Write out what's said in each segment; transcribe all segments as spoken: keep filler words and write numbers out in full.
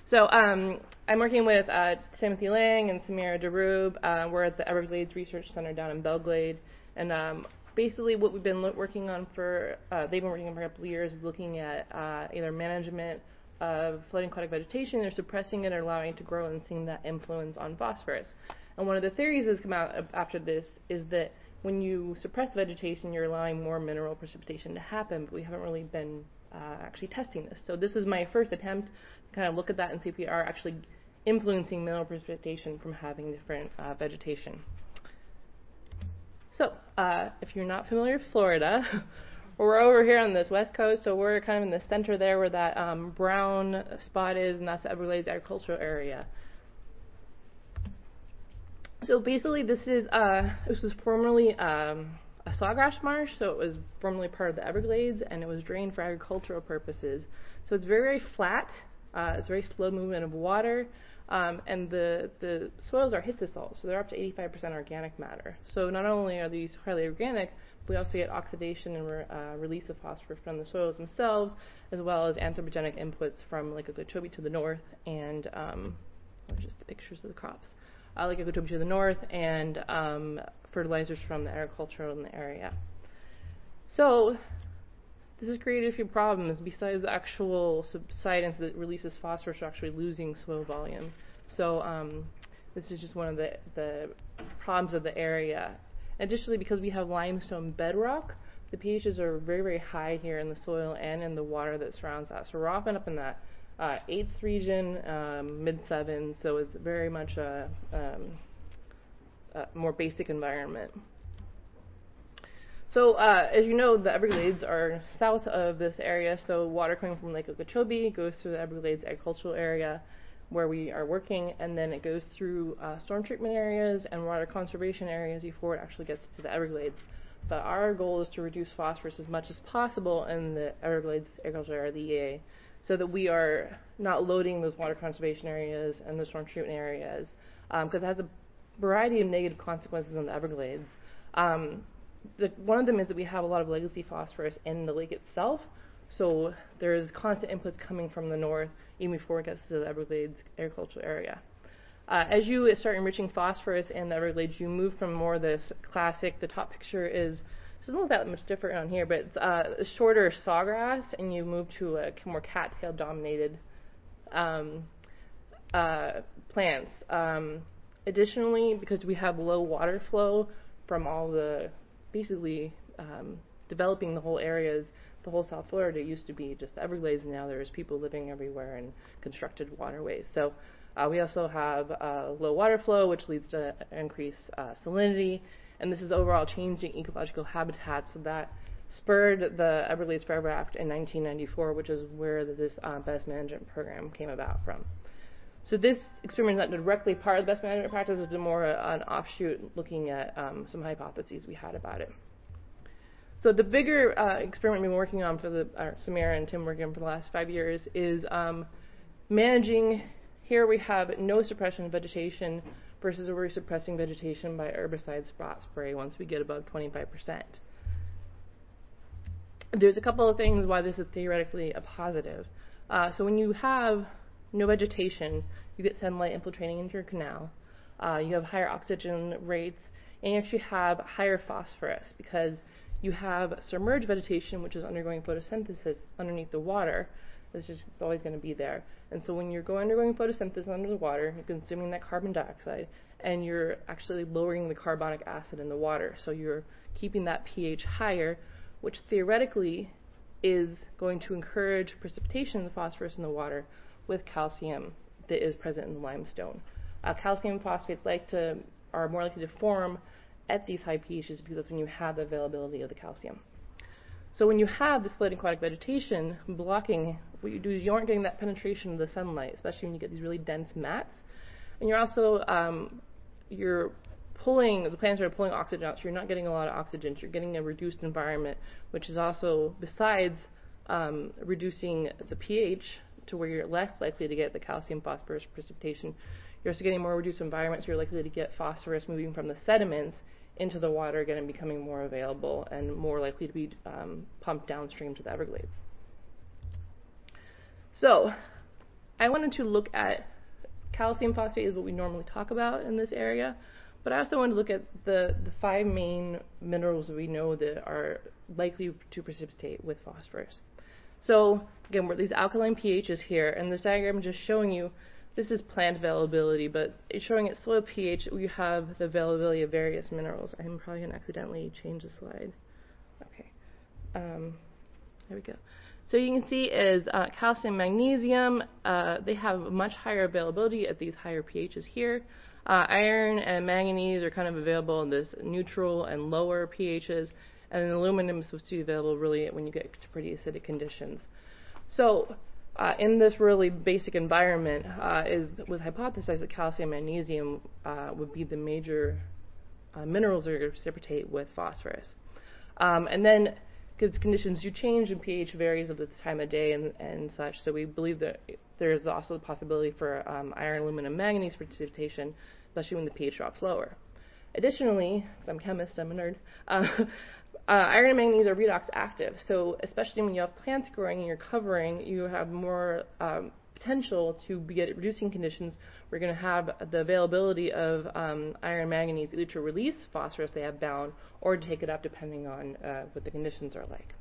So um, I'm working with uh, Timothy Lang and Samira Darub. Uh, we're at the Everglades Research Center down in Belglade. And um, basically what we've been lo- working on for, uh, they've been working on for a couple of years is looking at uh, either management of floating aquatic vegetation, or suppressing it or allowing it to grow, and seeing that influence on phosphorus. And one of the theories that's come out after this is that when you suppress vegetation, you're allowing more mineral precipitation to happen, but we haven't really been uh, actually testing this. So this is my first attempt to kind of look at that and see if we are actually influencing mineral precipitation from having different uh, vegetation. So uh, if you're not familiar with Florida, we're over here on this west coast, so we're kind of in the center there where that um, brown spot is, and that's the Everglades agricultural area. So basically this is, uh, this was formerly um, a sawgrass marsh, so it was formerly part of the Everglades, and it was drained for agricultural purposes. So it's very, very flat, uh, it's very slow movement of water, um, and the, the soils are histosol, so they're up to eighty-five percent organic matter. So not only are these highly organic, we also get oxidation and re, uh, release of phosphorus from the soils themselves, as well as anthropogenic inputs from Lake Okeechobee to the north, and um, just the pictures of the crops. Uh, Lake Okeechobee to the north, and um, fertilizers from the agricultural in the area. So this has created a few problems. Besides the actual subsidence that releases phosphorus, we're actually losing soil volume. So um, this is just one of the, the problems of the area. Additionally, because we have limestone bedrock, the pHs are very, very high here in the soil and in the water that surrounds that. So we're often up in that uh, eighth region, um, mid sevens, so it's very much a, um, a more basic environment. So uh, as you know, the Everglades are south of this area, so water coming from Lake Okeechobee goes through the Everglades agricultural area where we are working, and then it goes through uh, storm treatment areas and water conservation areas before it actually gets to the Everglades. But our goal is to reduce phosphorus as much as possible in the Everglades agricultural area, the E A, so that we are not loading those water conservation areas and the storm treatment areas, because um, it has a variety of negative consequences in the Everglades. Um, the, one of them is that we have a lot of legacy phosphorus in the lake itself, so there's constant inputs coming from the north even before it gets to the Everglades agricultural area. Uh, as you start enriching phosphorus in the Everglades, you move from more this classic, the top picture is, it doesn't look that much different on here, but it's uh, a shorter sawgrass, and you move to a more cattail dominated um, uh, plants. Um, additionally, because we have low water flow from all the, basically um, developing the whole areas, the whole South Florida used to be just the Everglades, and now there's people living everywhere and constructed waterways. So uh, we also have uh, low water flow, which leads to increased uh, salinity, and this is overall changing ecological habitat. So that spurred the Everglades Forever Act in nineteen ninety-four, which is where this uh, best management program came about from. So this experiment is not directly part of the best management practice, it's more an offshoot looking at um, some hypotheses we had about it. So the bigger uh, experiment we've been working on for the, uh, Samira and Tim working on for the last five years is um, managing, here we have no suppression of vegetation versus where we're suppressing vegetation by herbicide spot spray once we get above twenty-five percent. There's a couple of things why this is theoretically a positive. Uh, so when you have no vegetation, you get sunlight infiltrating into your canal, uh, you have higher oxygen rates, and you actually have higher phosphorus because you have submerged vegetation, which is undergoing photosynthesis underneath the water. It's just it's always going to be there. And so when you're going undergoing photosynthesis under the water, you're consuming that carbon dioxide, and you're actually lowering the carbonic acid in the water. So you're keeping that pH higher, which theoretically is going to encourage precipitation of the phosphorus in the water with calcium that is present in the limestone. Uh, calcium phosphates like to are more likely to form at these high pHs because that's when you have the availability of the calcium. So when you have this floating aquatic vegetation blocking, what you do is you aren't getting that penetration of the sunlight, especially when you get these really dense mats. And you're also, um, you're pulling, the plants are pulling oxygen out, so you're not getting a lot of oxygen. So you're getting a reduced environment, which is also, besides um, reducing the pH to where you're less likely to get the calcium phosphorus precipitation, you're also getting more reduced environment, so you're likely to get phosphorus moving from the sediments into the water again and becoming more available and more likely to be um, pumped downstream to the Everglades. So I wanted to look at calcium phosphate is what we normally talk about in this area, but I also wanted to look at the, the five main minerals that we know that are likely to precipitate with phosphorus. So again, we're these alkaline pHs here, and this diagram is just showing you, this is plant availability, but it's showing at soil pH we have the availability of various minerals. I'm probably going to accidentally change the slide. Okay, um, there we go. So you can see is uh, calcium, magnesium, uh, they have much higher availability at these higher pHs here. Uh, iron and manganese are kind of available in this neutral and lower pHs, and aluminum is supposed to be available really when you get to pretty acidic conditions. So uh, in this really basic environment, uh, is was hypothesized that calcium and magnesium uh, would be the major uh, minerals that are going to precipitate with phosphorus. Um, and then because conditions do change and pH varies of the time of day and, and such, so we believe that there is also the possibility for um, iron, aluminum, manganese precipitation, especially when the pH drops lower. Additionally, because I'm a chemist, I'm a nerd, uh, uh, iron and manganese are redox active, so especially when you have plants growing and you're covering, you have more um, potential to be at reducing conditions. We're going to have the availability of um, iron and manganese either to release phosphorus they have bound or to take it up depending on uh, what the conditions are like.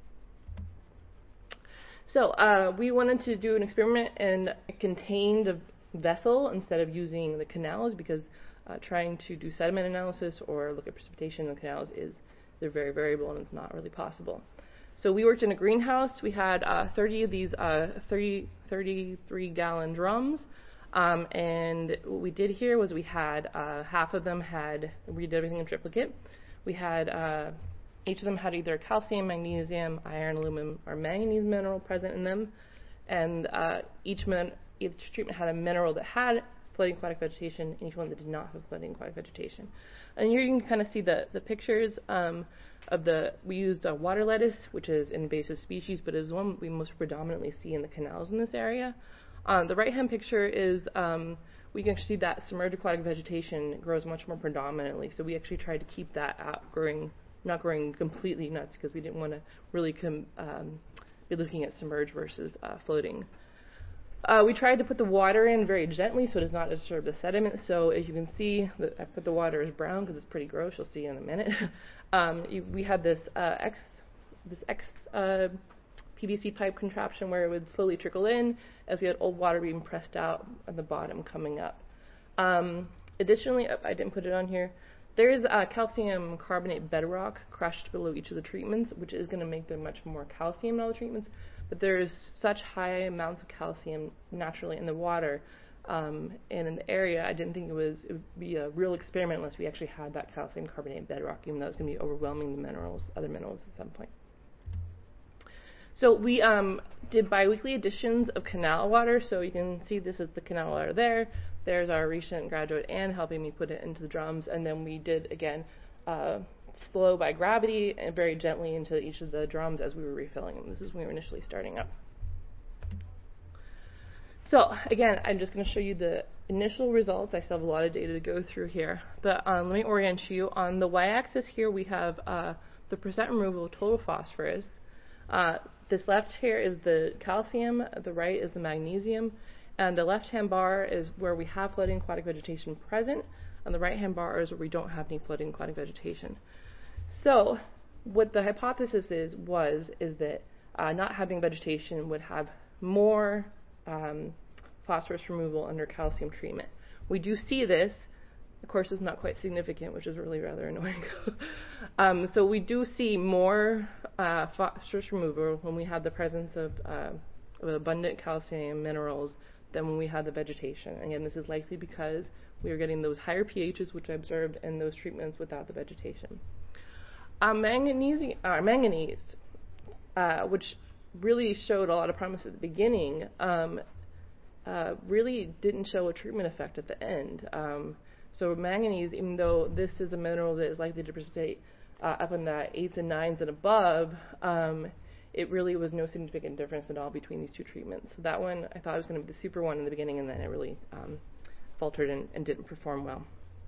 So uh, we wanted to do an experiment in a contained vessel instead of using the canals because uh, trying to do sediment analysis or look at precipitation in the canals is they're very variable and it's not really possible. So we worked in a greenhouse. We had uh, thirty of these uh, thirty, thirty-three gallon drums. Um, and what we did here was we had uh, half of them had, we did everything in triplicate. We had, uh, each of them had either calcium, magnesium, iron, aluminum, or manganese mineral present in them. And uh, each, min each treatment had a mineral that had floating aquatic vegetation and each one that did not have floating aquatic vegetation. And here you can kind of see the, the pictures um, of the, we used uh, water lettuce, which is an invasive species, but is one we most predominantly see in the canals in this area. Um, the right-hand picture is, um, we can see that submerged aquatic vegetation grows much more predominantly, so we actually tried to keep that out growing, not growing completely nuts, because we didn't want to really com um, be looking at submerged versus uh, floating. Uh, we tried to put the water in very gently so it does not disturb the sediment, so as you can see, the, I put the water as brown because it's pretty gross, you'll see in a minute. um, you, we had this uh, X, this X uh, P V C pipe contraption where it would slowly trickle in as we had old water being pressed out at the bottom coming up. Um, additionally, I didn't put it on here, there is uh, calcium carbonate bedrock crushed below each of the treatments, which is going to make there much more calcium in all the treatments, but there is such high amounts of calcium naturally in the water um, and in the area, I didn't think it, was, it would be a real experiment unless we actually had that calcium carbonate bedrock, even though it's going to be overwhelming the minerals, other minerals at some point. So we um, did biweekly additions of canal water. So you can see this is the canal water there. There's our recent graduate Anne helping me put it into the drums. And then we did, again, uh, flow by gravity and very gently into each of the drums as we were refilling them. This is when we were initially starting up. So again, I'm just going to show you the initial results. I still have a lot of data to go through here. But um, let me orient you. On the y-axis here, we have uh, the percent removal of total phosphorus. Uh, this left here is the calcium, the right is the magnesium, and the left-hand bar is where we have floating aquatic vegetation present, and the right-hand bar is where we don't have any floating aquatic vegetation. So what the hypothesis is was is that uh, not having vegetation would have more um, phosphorus removal under calcium treatment. We do see this. Of course, it's not quite significant, which is really rather annoying. um, so we do see more uh, phosphorus removal when we have the presence of, uh, of abundant calcium minerals than when we had the vegetation. Again, this is likely because we are getting those higher pHs, which I observed in those treatments without the vegetation. Uh, manganese, uh, manganese uh, which really showed a lot of promise at the beginning, um, uh, really didn't show a treatment effect at the end. Um, So manganese, even though this is a mineral that is likely to precipitate uh, up in the eights and nines and above, um, it really was no significant difference at all between these two treatments. So that one, I thought it was going to be the super one in the beginning, and then it really um, faltered and, and didn't perform well.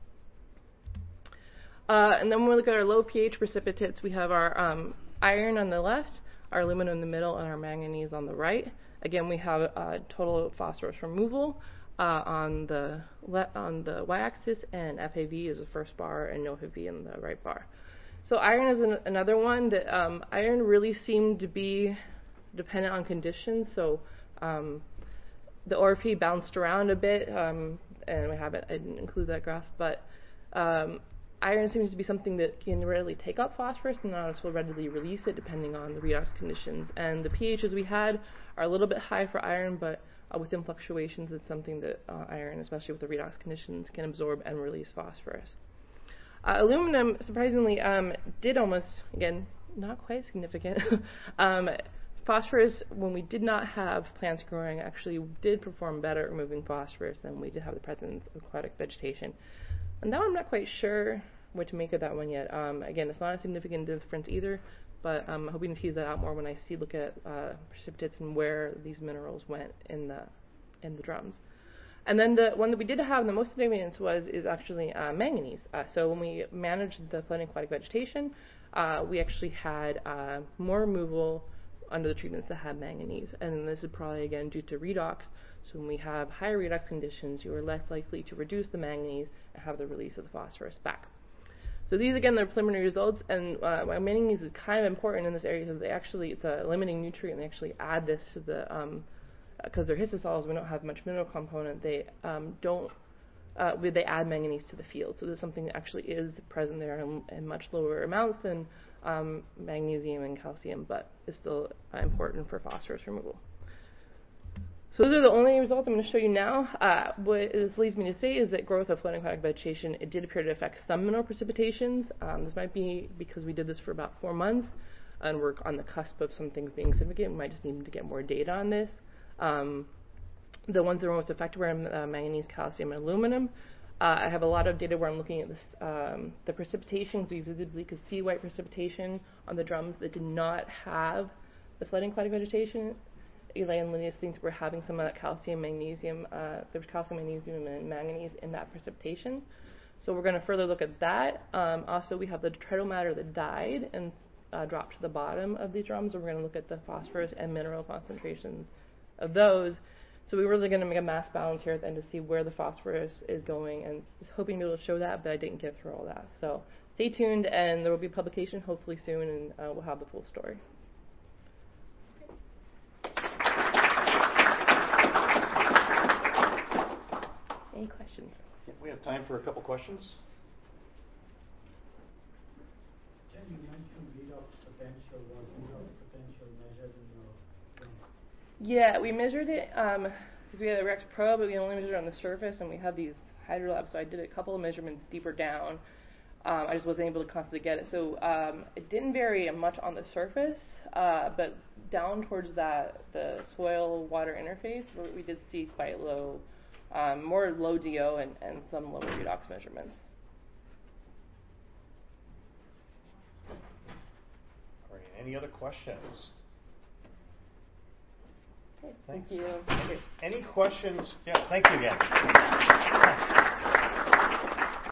Uh, and then when we look at our low pH precipitates, we have our um, iron on the left, our aluminum in the middle, and our manganese on the right. again, we have a total phosphorus removal uh, on the le- on the y-axis, and F A V is the first bar, and no F A V in the right bar. So iron is an, another one that um, iron really seemed to be dependent on conditions. So um, the O R P bounced around a bit, um, and we have it. I didn't include that graph, but um, iron seems to be something that can readily take up phosphorus and not also readily release it depending on the redox conditions. And the pHs we had are a little bit high for iron, but uh, within fluctuations, it's something that uh, iron, especially with the redox conditions, can absorb and release phosphorus. Uh, aluminum, surprisingly, um, did almost, again, not quite significant. um, phosphorus, when we did not have plants growing, actually did perform better at removing phosphorus than we did have the presence of aquatic vegetation. And that one I'm not quite sure what to make of that one yet. Um, again, it's not a significant difference either, but I'm hoping to tease that out more when I see look at uh, precipitates and where these minerals went in the in the drums. And then the one that we did have the most significance was is actually uh, manganese. Uh, so when we managed the flooding aquatic vegetation, uh, we actually had uh, more removal under the treatments that had manganese. And this is probably again due to redox. So when we have higher redox conditions, you are less likely to reduce the manganese and have the release of the phosphorus back. So these again are preliminary results, and uh, manganese is kind of important in this area because they actually it's a limiting nutrient. And they actually add this to the um, because they're histosols, we don't have much mineral component. They um, don't. Uh, they add manganese to the field, so this is something that actually is present there in, in much lower amounts than um, magnesium and calcium, but is still uh, important for phosphorus removal. So those are the only results I'm going to show you now. Uh, what this leads me to say is that growth of flooding aquatic vegetation, it did appear to affect some mineral precipitations. Um, this might be because we did this for about four months, and we're on the cusp of some things being significant. We might just need to get more data on this. Um, the ones that were most affected were uh, manganese, calcium, and aluminum. Uh, I have a lot of data where I'm looking at this, um, the precipitations. We visibly could see white precipitation on the drums that did not have the flooding aquatic vegetation. Elaine Linnaeus thinks we're having some of that calcium, magnesium, uh, there's calcium, magnesium, and manganese in that precipitation. So we're going to further look at that. Um, also, we have the detrital matter that died and uh, dropped to the bottom of these drums. So we're going to look at the phosphorus and mineral concentrations of those. So we're really going to make a mass balance here at the end to see where the phosphorus is going, and I was hoping to be able to show that, but I didn't get through all that. So stay tuned, and there will be a publication hopefully soon, and uh, we'll have the full story. Any questions? Yeah, we have time for a couple questions. Jen, you mentioned redox potential. Was redox potential measured in your film? Yeah, we measured it because um, we had a Rex Pro, but we only measured it on the surface, and we had these hydrolabs, so I did a couple of measurements deeper down. Um, I just wasn't able to constantly get it. So um, it didn't vary much on the surface, uh, but down towards that the soil-water interface, we did see quite low, um, more low D O and, and some lower redox measurements. Great. Any other questions? Okay, Thanks. thank you. Okay. Any questions? Yeah, thank you again.